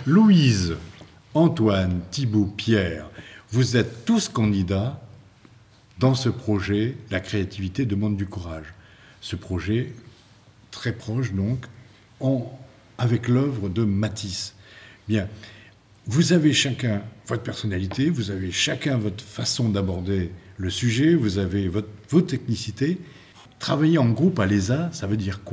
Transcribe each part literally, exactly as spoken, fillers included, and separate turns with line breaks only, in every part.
Louise, Antoine, Thibaut, Pierre, vous êtes tous candidats dans ce projet « La créativité demande du courage ». Ce projet très proche, donc, en, avec l'œuvre de Matisse. Bien, vous avez chacun votre personnalité, vous avez chacun votre façon d'aborder le sujet, vous avez votre, vos technicités. Travailler en groupe à l'E S A, ça veut dire quoi ?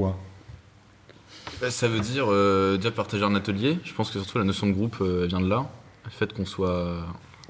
Ça veut dire euh, déjà partager un atelier. Je pense que surtout la notion de groupe euh, vient de là. Le fait qu'on soit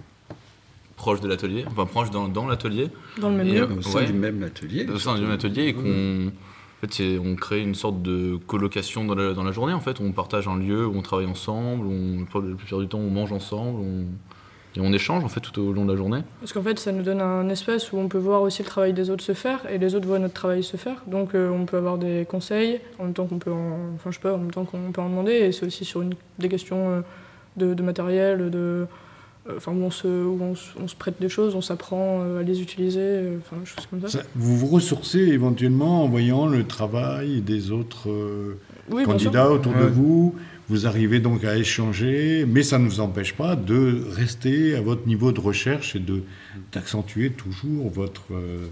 proche de l'atelier, enfin proche dans, dans l'atelier.
Dans le même lieu.
Au sein
ouais,
du même atelier.
Au sein du même atelier et qu'on... En fait, c'est, on crée une sorte de colocation dans la, dans la journée. En fait, on partage un lieu où on travaille ensemble, où on, la plupart du temps on mange ensemble, on, et on échange en fait tout au long de la journée.
Parce qu'en fait, ça nous donne un espace où on peut voir aussi le travail des autres se faire, et les autres voient notre travail se faire. Donc, euh, on peut avoir des conseils en même temps qu'on peut, en, enfin, je sais pas, en même temps qu'on peut en demander. Et c'est aussi sur une, des questions euh, de, de matériel, de Enfin, où, on se, où on, se, on se prête des choses, on s'apprend à les utiliser, euh, enfin, des choses comme ça.
ça. Vous vous ressourcez éventuellement en voyant le travail des autres euh, oui, candidats autour ouais. de vous. Vous arrivez donc à échanger, mais ça ne vous empêche pas de rester à votre niveau de recherche et de, d'accentuer toujours votre, euh,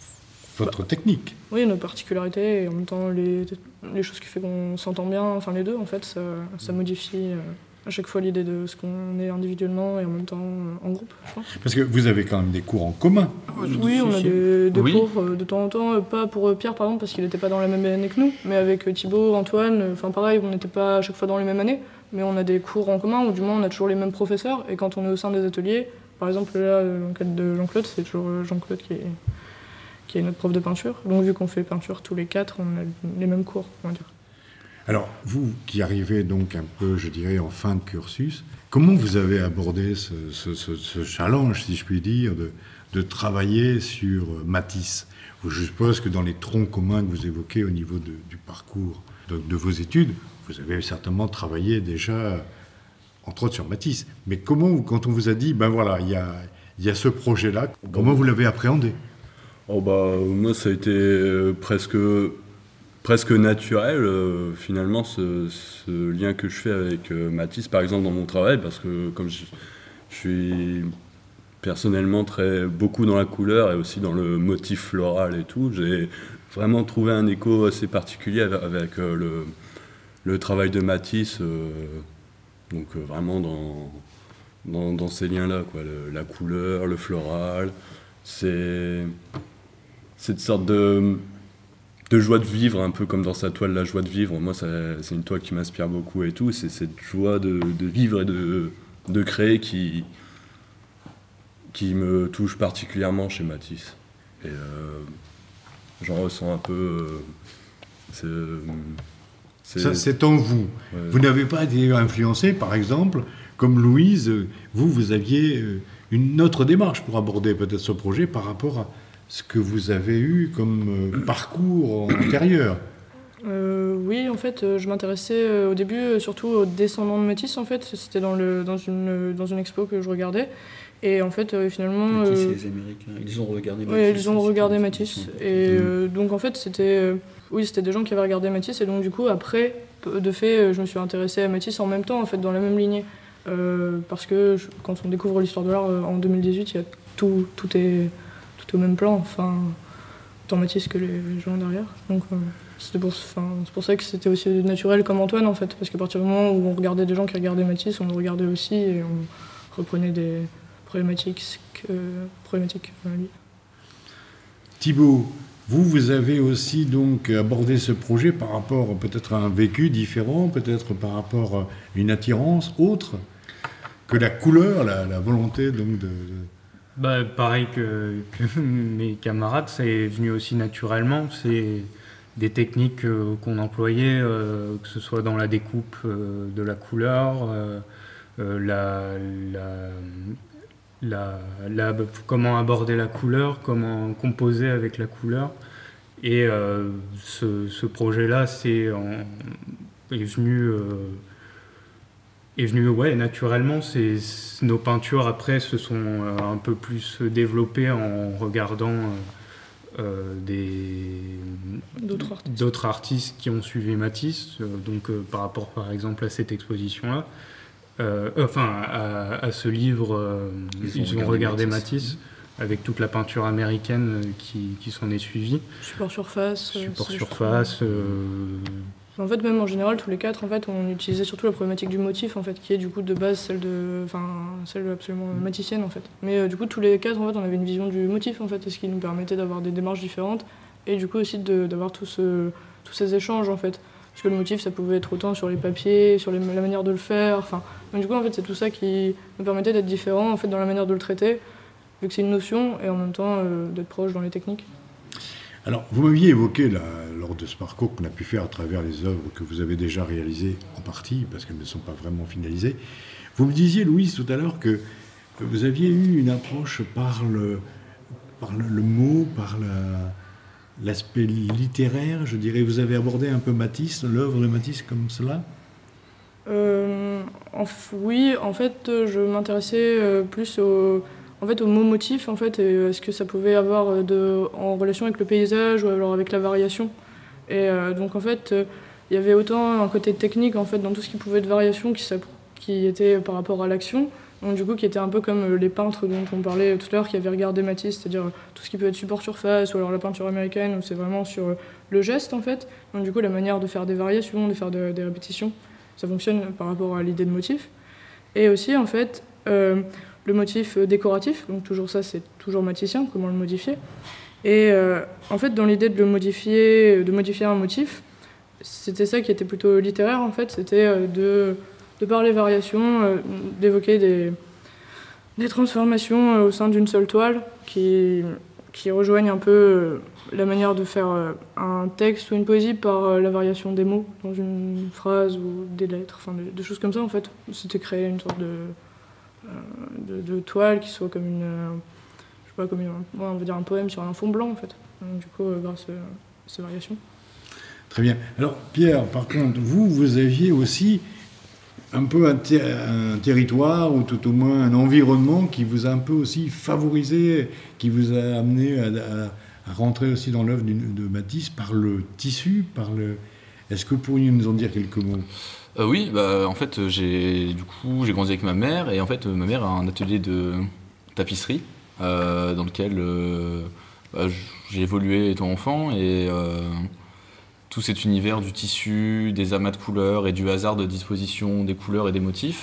votre bah, technique.
Oui, nos particularités et en même temps les, les choses qui font qu'on s'entend bien, enfin les deux en fait, ça, ça modifie... Euh, à chaque fois l'idée de ce qu'on est individuellement et en même temps en groupe, je pense.
Parce que vous avez quand même des cours en commun.
Oui, on a des, des oui. cours de temps en temps, pas pour Pierre par exemple parce qu'il n'était pas dans la même année que nous, mais avec Thibaut, Antoine, enfin pareil, on n'était pas à chaque fois dans les mêmes années, mais on a des cours en commun, ou du moins on a toujours les mêmes professeurs, et quand on est au sein des ateliers, par exemple là, dans le cadre de Jean-Claude, c'est toujours Jean-Claude qui est, qui est notre prof de peinture, donc vu qu'on fait peinture tous les quatre, on a les mêmes cours, on va dire.
Alors, vous qui arrivez donc un peu, je dirais, en fin de cursus, comment vous avez abordé ce, ce, ce, ce challenge, si je puis dire, de, de travailler sur Matisse ? Je suppose que dans les troncs communs que vous évoquez au niveau de, du parcours de, de vos études, vous avez certainement travaillé déjà, entre autres, sur Matisse. Mais comment, quand on vous a dit, ben voilà, il y a, y a ce projet-là, comment vous l'avez appréhendé ?
Oh bah, moi, ça a été euh, presque... presque naturel, euh, finalement, ce, ce lien que je fais avec euh, Matisse, par exemple, dans mon travail, parce que comme je, je suis personnellement très, beaucoup dans la couleur et aussi dans le motif floral et tout, j'ai vraiment trouvé un écho assez particulier avec, avec euh, le, le travail de Matisse, euh, donc euh, vraiment dans, dans, dans ces liens-là, quoi, le, la couleur, le floral, c'est cette sorte de... de joie de vivre, un peu comme dans sa toile La joie de vivre. Moi, ça, c'est une toile qui m'inspire beaucoup et tout. C'est cette joie de, de vivre et de, de créer qui, qui me touche particulièrement chez Matisse. Et euh, j'en ressens un peu... Euh, c'est,
c'est... Ça, c'est en vous. Ouais. Vous n'avez pas été influencé, par exemple, comme Louise, vous, vous aviez une autre démarche pour aborder peut-être ce projet par rapport à ce que vous avez eu comme euh, parcours antérieur.
euh, Oui, en fait, euh, je m'intéressais euh, au début euh, surtout aux descendants de Matisse, en fait. C'était dans, le, dans, une, dans une expo que je regardais. Et en fait, euh, finalement...
Matisse
euh,
et les Américains, ils ont regardé Matisse.
Oui, ils ont regardé Matisse. Et euh, donc, en fait, c'était... Euh, oui, c'était des gens qui avaient regardé Matisse. Et donc, du coup, après, de fait, je me suis intéressée à Matisse en même temps, en fait, dans la même lignée. Euh, parce que je, quand on découvre l'histoire de l'art euh, en deux mille dix-huit, il y a tout, tout est... au même plan, enfin, tant Matisse que les gens derrière. Donc euh, c'était pour, c'est pour ça que c'était aussi naturel comme Antoine, en fait, parce qu'à partir du moment où on regardait des gens qui regardaient Matisse, on le regardait aussi et on reprenait des problématiques, euh, problématiques à lui.
Thibaut, vous, vous avez aussi donc abordé ce projet par rapport peut-être à un vécu différent, peut-être par rapport à une attirance autre que la couleur, la, la volonté donc de... de...
Bah, pareil que, que mes camarades, c'est venu aussi naturellement. C'est des techniques euh, qu'on employait, euh, que ce soit dans la découpe euh, de la couleur, euh, euh, la, la, la, la, comment aborder la couleur, comment composer avec la couleur. Et euh, ce, ce projet-là c'est en, est venu... Euh, est venu ouais, naturellement. C'est, nos peintures, après, se sont euh, un peu plus développées en regardant euh, euh, des,
d'autres, artistes.
d'autres artistes qui ont suivi Matisse, euh, donc euh, par rapport, par exemple, à cette exposition-là. euh, enfin à, à ce livre, euh, ils, ils ont regardé, regardé Matisse, Matisse avec toute la peinture américaine qui, qui s'en est suivie.
Support surface.
Support surface. Euh...
En fait, même en général, tous les quatre, en fait, on utilisait surtout la problématique du motif, en fait, qui est du coup de base celle de, enfin, celle absolument maticienne, en fait. Mais euh, du coup, tous les quatre, en fait, on avait une vision du motif, en fait, ce qui nous permettait d'avoir des démarches différentes et du coup aussi de, d'avoir tout ce, tous ces échanges, en fait. Parce que le motif, ça pouvait être autant sur les papiers, sur les, la manière de le faire. Enfin, donc du coup, en fait, c'est tout ça qui nous permettait d'être différents, en fait, dans la manière de le traiter, vu que c'est une notion, et en même temps euh, d'être proche dans les techniques.
Alors, vous m'aviez évoqué, là, lors de ce parcours qu'on a pu faire à travers les œuvres que vous avez déjà réalisées en partie, parce qu'elles ne sont pas vraiment finalisées, vous me disiez, Louise, tout à l'heure, que vous aviez eu une approche par le, par le, le mot, par la, l'aspect littéraire, je dirais. Vous avez abordé un peu Matisse, l'œuvre de Matisse comme cela ?
euh, en, Oui, en fait, je m'intéressais euh, plus au... En fait, au mot motif, en fait, et ce que ça pouvait avoir de, en relation avec le paysage ou alors avec la variation. Et euh, donc, en fait, il euh, y avait autant un côté technique, en fait, dans tout ce qui pouvait être variation qui, qui était par rapport à l'action. Donc, du coup, qui était un peu comme les peintres dont on parlait tout à l'heure, qui avaient regardé Matisse, c'est-à-dire tout ce qui peut être support surface ou alors la peinture américaine, où c'est vraiment sur le geste, en fait. Donc, du coup, la manière de faire des variations, de faire de, des répétitions, ça fonctionne par rapport à l'idée de motif. Et aussi, en fait... Euh, le motif décoratif, donc toujours ça, c'est toujours maticien, comment le modifier. Et euh, en fait, dans l'idée de le modifier, de modifier un motif, c'était ça qui était plutôt littéraire, en fait, c'était euh, de, de par les variations, euh, d'évoquer des, des transformations euh, au sein d'une seule toile qui, qui rejoignent un peu euh, la manière de faire euh, un texte ou une poésie par euh, la variation des mots dans une phrase ou des lettres, enfin des, des choses comme ça, en fait. C'était créer une sorte de... De, de toile qui soit comme une, euh, je sais pas, comme une, ouais, on va dire un poème sur un fond blanc en fait. Donc, du coup, euh, grâce à ces variations.
Très bien. Alors Pierre, par contre, vous, vous aviez aussi un peu un, ter- un territoire ou tout au moins un environnement qui vous a un peu aussi favorisé, qui vous a amené à, à, à rentrer aussi dans l'œuvre de Matisse par le tissu, par le. Est-ce que vous pourriez nous en dire quelques mots ?
Euh, oui, bah, en fait, j'ai, du coup, j'ai grandi avec ma mère, et en fait, ma mère a un atelier de tapisserie euh, dans lequel euh, bah, j'ai évolué étant enfant, et euh, tout cet univers du tissu, des amas de couleurs et du hasard de disposition des couleurs et des motifs,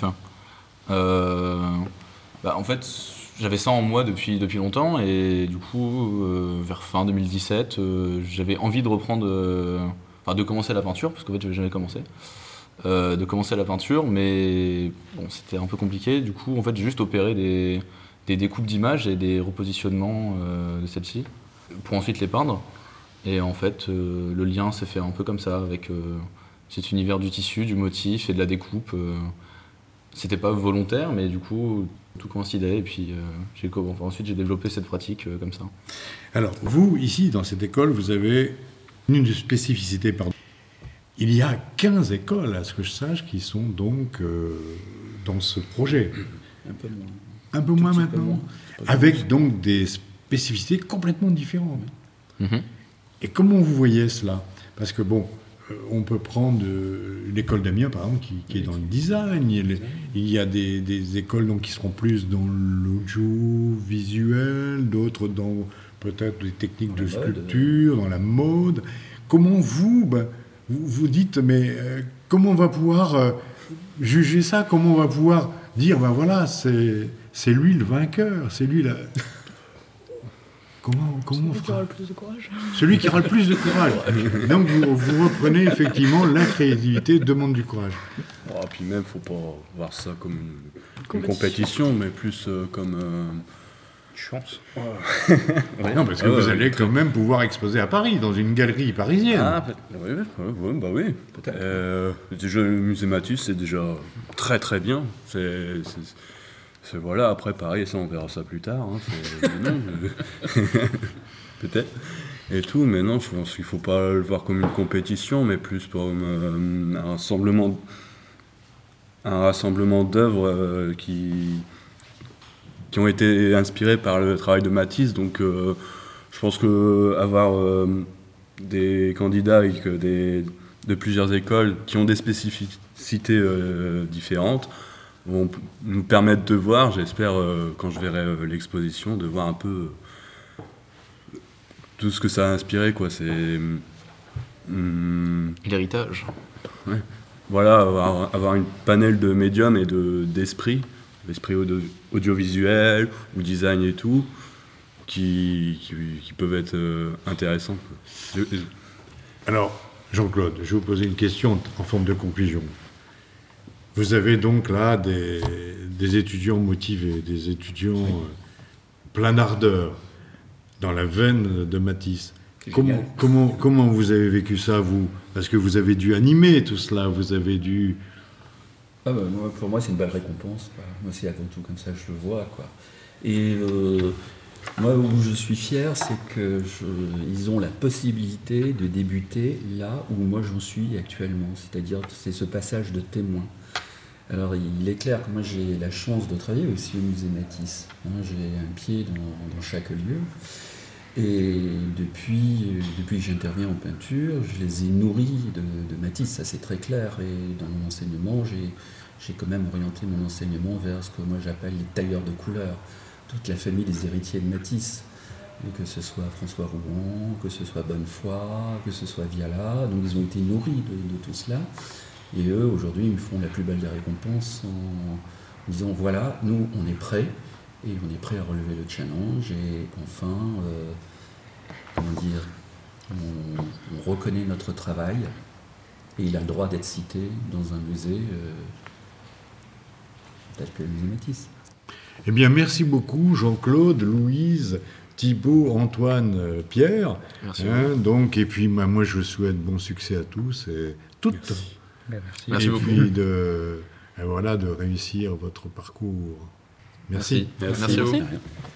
euh, bah, en fait, j'avais ça en moi depuis, depuis longtemps, et du coup, euh, vers fin deux mille dix-sept, euh, j'avais envie de reprendre, euh, enfin de commencer la peinture, parce qu'en fait, j'avais jamais commencé. Euh, de commencer la peinture, mais bon, c'était un peu compliqué. Du coup, en fait, j'ai juste opéré des, des découpes d'images et des repositionnements euh, de celles-ci pour ensuite les peindre. Et en fait, euh, le lien s'est fait un peu comme ça, avec euh, cet univers du tissu, du motif et de la découpe. Euh, c'était pas volontaire, mais du coup, tout coïncidait. Et puis, euh, j'ai, enfin, ensuite, j'ai développé cette pratique euh, comme ça.
Alors, vous, ici, dans cette école, vous avez une spécificité, pardon. Il y a quinze écoles, à ce que je sache, qui sont donc euh, dans ce projet.
Un peu moins.
Un peu
Tout
moins
petit
maintenant.
peu moins.
Avec donc des spécificités complètement différentes.
Mm-hmm.
Et comment vous voyez cela ? Parce que bon, euh, on peut prendre euh, l'école d'Amiens, par exemple, qui, qui est dans le design. Il, il y a des, des écoles donc, qui seront plus dans l'audiovisuel, d'autres dans peut-être des techniques
Dans
de
la mode,
sculpture, dans la mode. Comment vous... Ben, Vous vous dites, mais euh, comment on va pouvoir euh, juger ça ? Comment on va pouvoir dire, ben voilà, c'est, c'est lui le vainqueur, c'est lui la... Comment, comment on
Celui qui aura
fera
le plus de courage.
Celui qui aura le plus de courage. Donc vous, vous reprenez effectivement la créativité demande du courage.
Oh, puis même, faut pas voir ça comme une, une
Compétition.
compétition, mais plus euh, comme... Euh,
Chance.
ouais.
Non, parce que
Ah,
vous
ouais.
allez quand même pouvoir exposer à Paris, dans une galerie parisienne.
Ah, peut- oui, oui, oui, oui, bah oui.
Peut-être.
Euh, déjà, le musée Matisse, c'est déjà très très bien. C'est, c'est, c'est- voilà, après, pareil, ça, on verra ça plus tard. Hein, c'est, non, je- peut-être. Et tout, mais non, je pense qu'il ne faut pas le voir comme une compétition, mais plus comme euh, un rassemblement, un rassemblement d'œuvres euh, qui, qui ont été inspirées par le travail de Matisse. Donc, euh, je pense qu'avoir euh, des candidats avec des, de plusieurs écoles qui ont des spécificités euh, différentes, vont p- nous permettre de voir, j'espère, euh, quand je verrai euh, l'exposition, de voir un peu euh, tout ce que ça a inspiré, quoi. C'est hum,
L'héritage.
voilà, avoir, avoir une panel de médiums et de, d'esprit, l'esprit audio- audiovisuel ou design et tout, qui, qui, qui peuvent être euh, intéressants, quoi. Je- je-
Alors, Jean-Claude, je vais vous poser une question en forme de conclusion. Vous avez donc là des, des étudiants motivés, des étudiants euh, plein d'ardeur, dans la veine de Matisse.
C'est
Comment,
génial.
comment, comment vous avez vécu ça, vous? Parce que vous avez dû animer tout cela, vous avez dû...
Ah bah, moi, pour moi, c'est une belle récompense, quoi. Moi, c'est avant tout comme ça que je le vois, quoi. Et euh, moi, où je suis fier, c'est que je- ils ont la possibilité de débuter là où moi j'en suis actuellement. C'est-à-dire, c'est ce passage de témoin. Alors, il est clair que moi, j'ai la chance de travailler aussi au musée Matisse. Hein, j'ai un pied dans, dans chaque lieu. Et depuis, euh, depuis que j'interviens en peinture, je les ai nourris de, de Matisse, ça c'est très clair. Et dans mon enseignement, j'ai, j'ai quand même orienté mon enseignement vers ce que moi j'appelle les tailleurs de couleurs, toute la famille des héritiers de Matisse. Et que ce soit François Rouen, que ce soit Bonnefoy, que ce soit Viala. Donc ils ont été nourris de, de tout cela. Et eux, aujourd'hui, ils me font la plus belle des récompenses en disant voilà, nous, on est prêts. Et on est prêt à relever le challenge et enfin, euh, comment dire, on, on reconnaît notre travail et il a le droit d'être cité dans un musée euh, tel que le musée Matisse.
Eh bien, merci beaucoup, Jean-Claude, Louise, Thibaut, Antoine, euh, Pierre.
Merci.
Hein, donc, et puis, bah, moi, je vous souhaite bon succès à tous et toutes.
Ben, merci.
Merci
et
beaucoup.
puis, de, et voilà, de réussir votre parcours. Merci.
Merci. Merci à vous.
De rien.